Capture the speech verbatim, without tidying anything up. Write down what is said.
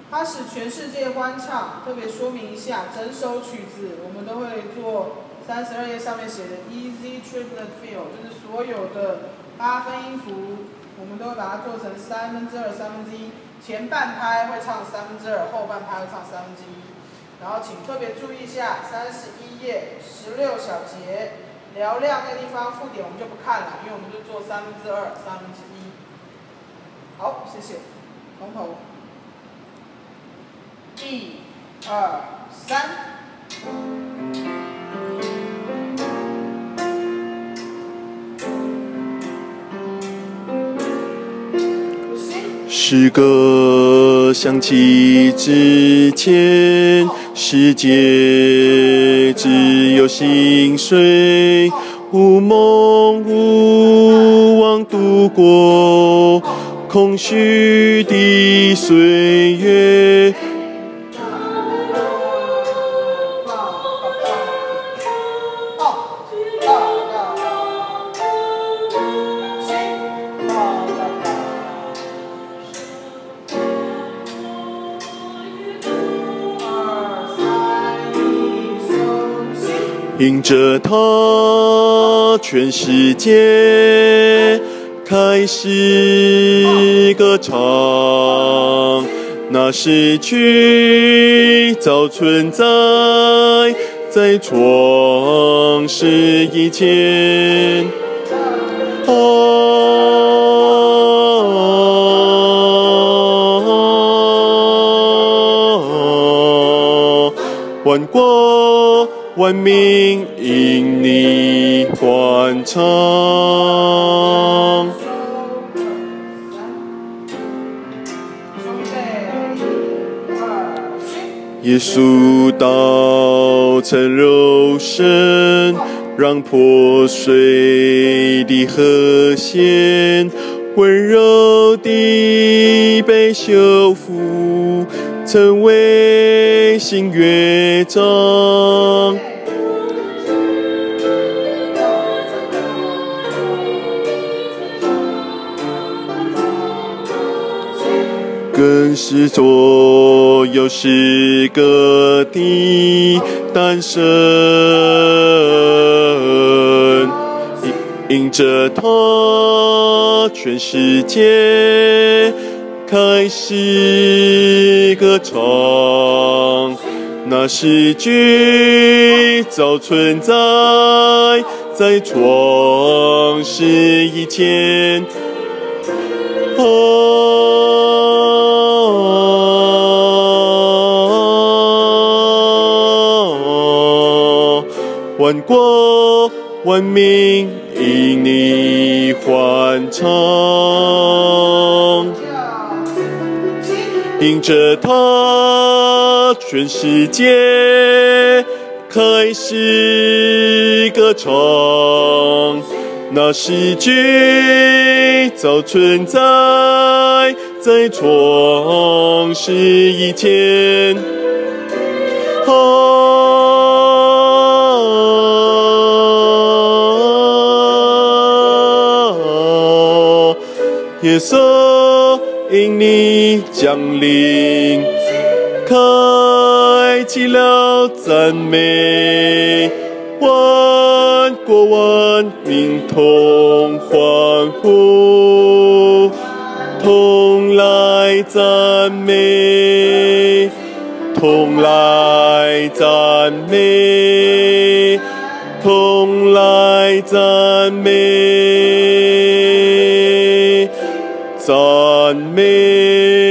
它使全世界欢唱。特别说明一下，整首曲子我们都会做三十二页上面写的 easy triplet fill， 就是所有的八分音符，我们都会把它做成三分之二、三分之一。前半拍会唱三分之二，后半拍会唱三分之一。然后请特别注意一下，三十一页十六小节嘹亮那地方附点我们就不看了，因为我们就做三分之二、三分之一。好，谢谢。从头，一、二、三。 诗歌响起之前，世界只有心碎，无梦无望度过空虚的岁月。迎着它，全世界开始歌唱。那诗句早存在在创世以前。哦，万国万民因你欢唱，耶稣道成肉身，让破碎的和弦温柔地被修复，成为新乐章。更是所有诗歌的诞生，迎着它，全世界开始歌唱。那诗句早存在在创世以前。哦，万国万民因你欢唱，迎着它，全世界开始歌唱。那诗句早存在在创世以前。哦，耶稣因你降临，开启了赞美，万国万民同欢呼，同来赞美，同来赞美，同来赞美，赞美。